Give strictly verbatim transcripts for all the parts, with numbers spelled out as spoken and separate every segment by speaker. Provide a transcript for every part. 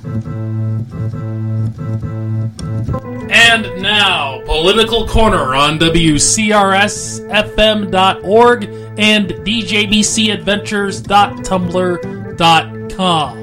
Speaker 1: And now, Political Corner on W C R S F M dot org and D J B C adventures dot tumblr dot com.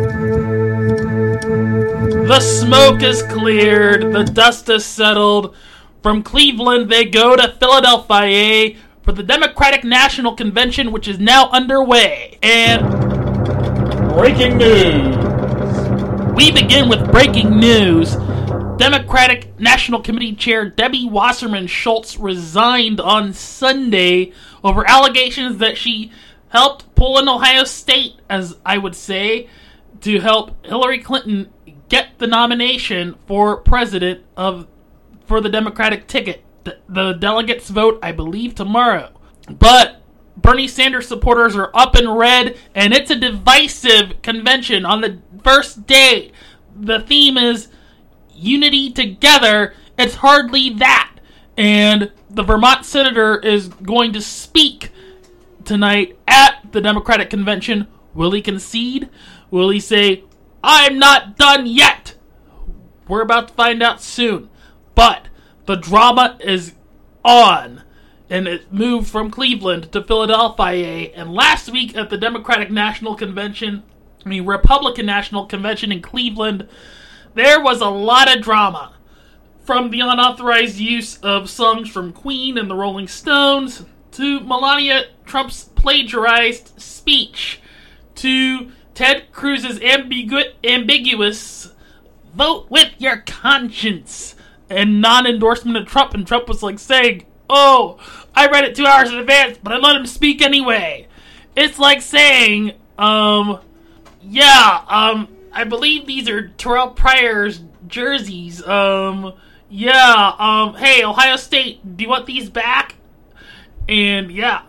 Speaker 1: The smoke is cleared, the dust is settled. From Cleveland, they go to Philadelphia for the Democratic National Convention, which is now underway. And breaking news. We begin with breaking news. Democratic National Committee Chair Debbie Wasserman Schultz resigned on Sunday over allegations that she helped pull in Ohio State, as I would say, to help Hillary Clinton get the nomination for president of for the Democratic ticket. The, the delegates vote, I believe, tomorrow. But Bernie Sanders supporters are up in red, and it's a divisive convention on the first day. The theme is Unity Together. It's hardly that. And the Vermont senator is going to speak tonight at the Democratic convention. Will he concede? Will he say, I'm not done yet? We're about to find out soon. But the drama is on. And it moved from Cleveland to Philadelphia. And last week at the Democratic National Convention, I mean Republican National Convention in Cleveland, there was a lot of drama. From the unauthorized use of songs from Queen and the Rolling Stones, to Melania Trump's plagiarized speech, to Ted Cruz's ambigu- ambiguous vote with your conscience and non-endorsement of Trump. And Trump was like saying, oh, I read it two hours in advance, but I let him speak anyway. It's like saying, um, yeah, um, I believe these are Terrell Pryor's jerseys. Um, yeah, um, hey, Ohio State, do you want these back? And yeah.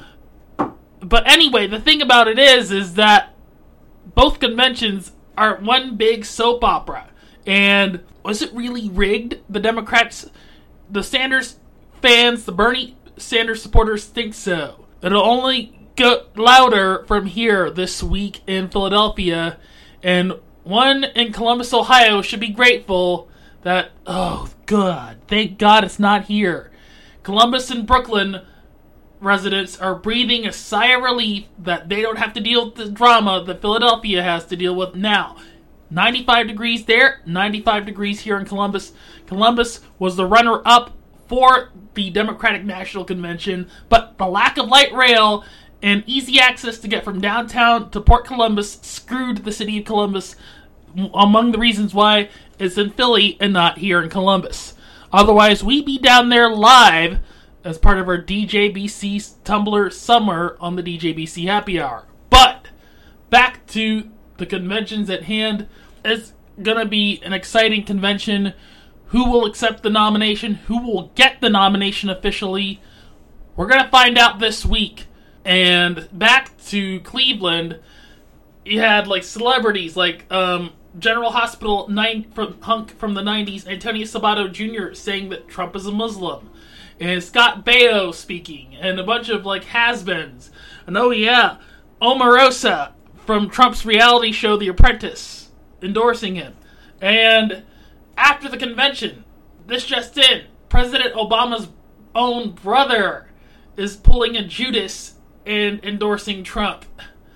Speaker 1: But anyway, the thing about it is, is that both conventions are one big soap opera. And was it really rigged? The Democrats, the Sanders fans, the Bernie Sanders supporters think so. It'll only go louder from here this week in Philadelphia. And one in Columbus, Ohio should be grateful that, oh, good, thank God it's not here. Columbus and Brooklyn residents are breathing a sigh of relief that they don't have to deal with the drama that Philadelphia has to deal with now. ninety-five degrees there, ninety-five degrees here in Columbus. Columbus was the runner-up for the Democratic National Convention, but the lack of light rail and easy access to get from downtown to Port Columbus screwed the city of Columbus. Among the reasons why it's in Philly and not here in Columbus. Otherwise, we'd be down there live as part of our D J B C Tumblr Summer on the D J B C Happy Hour. But back to the conventions at hand. It's going to be an exciting convention. Who will accept the nomination? Who will get the nomination officially? We're going to find out this week. And back to Cleveland, you had like celebrities like um, General Hospital nine, from, hunk from the nineties, Antonio Sabato Junior saying that Trump is a Muslim. And Scott Baio speaking. And a bunch of like has-beens. And oh yeah, Omarosa from Trump's reality show The Apprentice endorsing him. And after the convention, this just in, President Obama's own brother is pulling a Judas and endorsing Trump.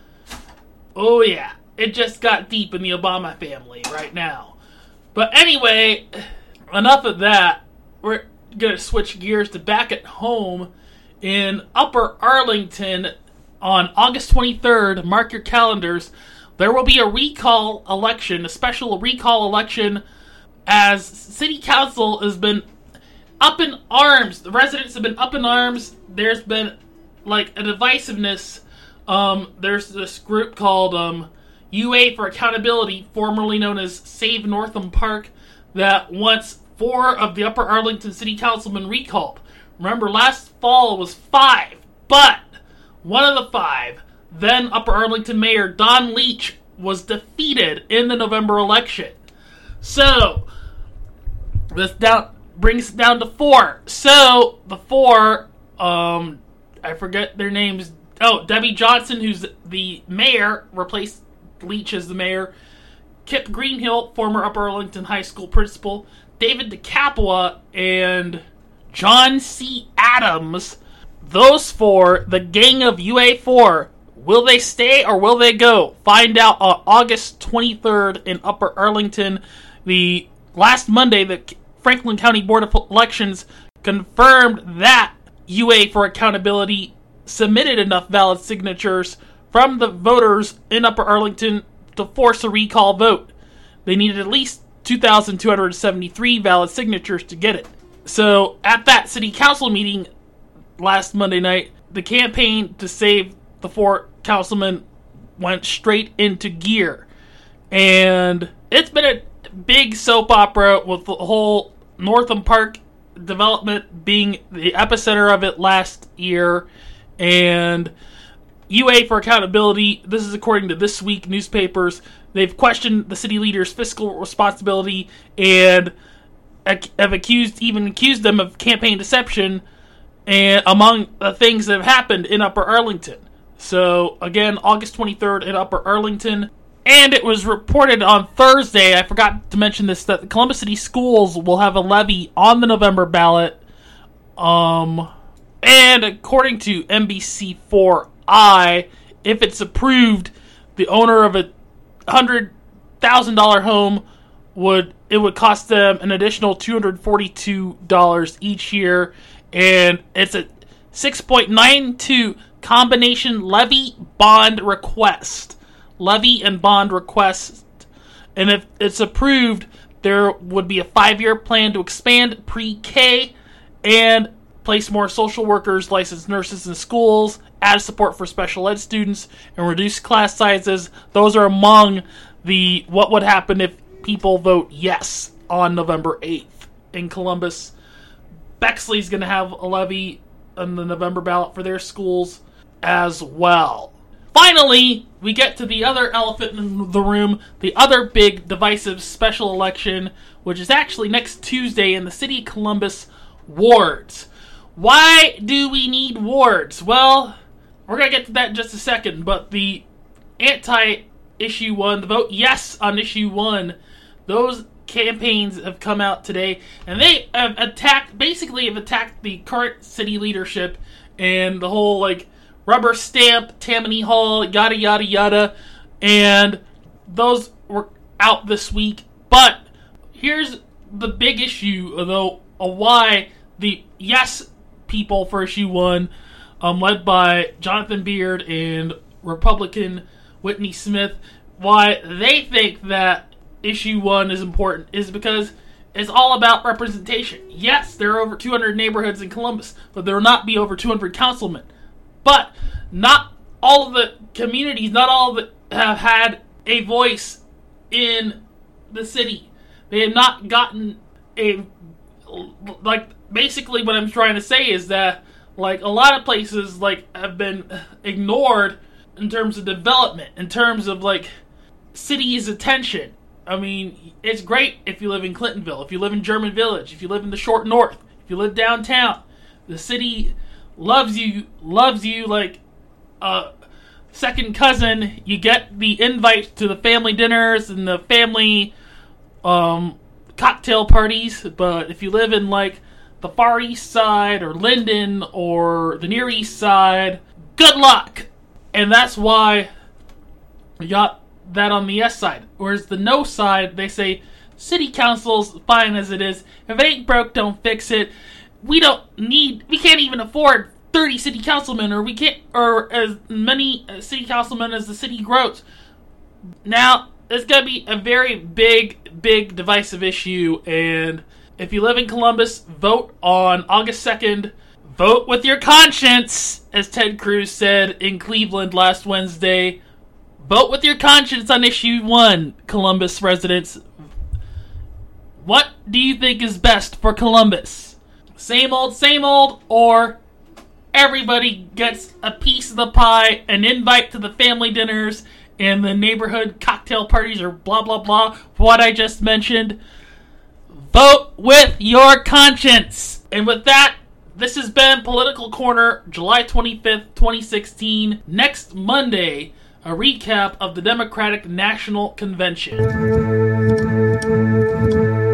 Speaker 1: Oh yeah, it just got deep in the Obama family right now. But anyway, enough of that. We're going to switch gears to back at home in Upper Arlington on August twenty-third. Mark your calendars. There will be a recall election, a special recall election, as City Council has been up in arms. The residents have been up in arms. There's been like a divisiveness. Um, there's this group called um, U A for Accountability, formerly known as Save Northam Park, that wants four of the Upper Arlington City Councilmen recalled. Remember, last fall was five, but one of the five, then Upper Arlington Mayor Don Leach, was defeated in the November election. So, this down brings it down to four. So, the four, um, I forget their names. Oh, Debbie Johnson, who's the mayor, replaced Leach as the mayor. Kip Greenhill, former Upper Arlington High School principal, David DeCapua, and John C. Adams. Those four, the gang of U A four, will they stay or will they go? Find out on August twenty-third in Upper Arlington. The last Monday, the Franklin County Board of Elections confirmed that U A for Accountability submitted enough valid signatures from the voters in Upper Arlington to force a recall vote. They needed at least two thousand two hundred seventy-three valid signatures to get it. So, at that city council meeting last Monday night, the campaign to save the four councilmen went straight into gear. And it's been a big soap opera with the whole Northam Park development being the epicenter of it last year. And U A for Accountability, this is according to This Week newspapers, they've questioned the city leaders' fiscal responsibility and have accused, even accused them of campaign deception, and among the things that have happened in Upper Arlington. So, again, August twenty-third in Upper Arlington. And it was reported on Thursday, I forgot to mention this, that the Columbus City Schools will have a levy on the November ballot. Um, and according to N B C four I, if it's approved, the owner of a one hundred thousand dollars home would, it would cost them an additional two hundred forty-two dollars each year. And it's a six point nine two combination levy bond request. Levy and bond request. And if it's approved, there would be a five-year plan to expand pre-K and place more social workers, licensed nurses in schools, add support for special ed students, and reduce class sizes. Those are among the what would happen if people vote yes on November eighth in Columbus. Bexley's going to have a levy on the November ballot for their schools as well. Finally, we get to the other elephant in the room, the other big divisive special election, which is actually next Tuesday in the city of Columbus wards. Why do we need wards? Well, we're going to get to that in just a second, but the anti-issue one, the vote yes on issue one, those campaigns have come out today, and they have attacked, basically have attacked the current city leadership and the whole, like, rubber stamp, Tammany Hall, yada, yada, yada, and those were out this week. But here's the big issue, though, of why the yes people for issue one, um, led by Jonathan Beard and Republican Whitney Smith, why they think that issue one is important is because it's all about representation. Yes, there are over two hundred neighborhoods in Columbus, but there will not be over two hundred councilmen. But not all of the communities, not all of it have had a voice in the city. They have not gotten a, like, basically what I'm trying to say is that, like, a lot of places, like, have been ignored in terms of development, in terms of, like, city's attention. I mean, it's great if you live in Clintonville, if you live in German Village, if you live in the Short North, if you live downtown. The city loves you, loves you like a second cousin. You get the invite to the family dinners and the family um, cocktail parties. But if you live in, like, the Far East Side or Linden or the Near East Side, good luck. And that's why we got that on the yes side. Whereas the no side, they say, city council's fine as it is. If it ain't broke, don't fix it. We don't need, we can't even afford thirty city councilmen, or we can't, or as many city councilmen as the city grows. Now, it's going to be a very big, big divisive issue, and if you live in Columbus, vote on August second. Vote with your conscience, as Ted Cruz said in Cleveland last Wednesday. Vote with your conscience on issue one, Columbus residents. What do you think is best for Columbus? Same old, same old, or everybody gets a piece of the pie, an invite to the family dinners and the neighborhood cocktail parties, or blah, blah, blah, what I just mentioned? Vote with your conscience. And with that, this has been Political Corner, July twenty-fifth, twenty sixteen. Next Monday, a recap of the Democratic National Convention.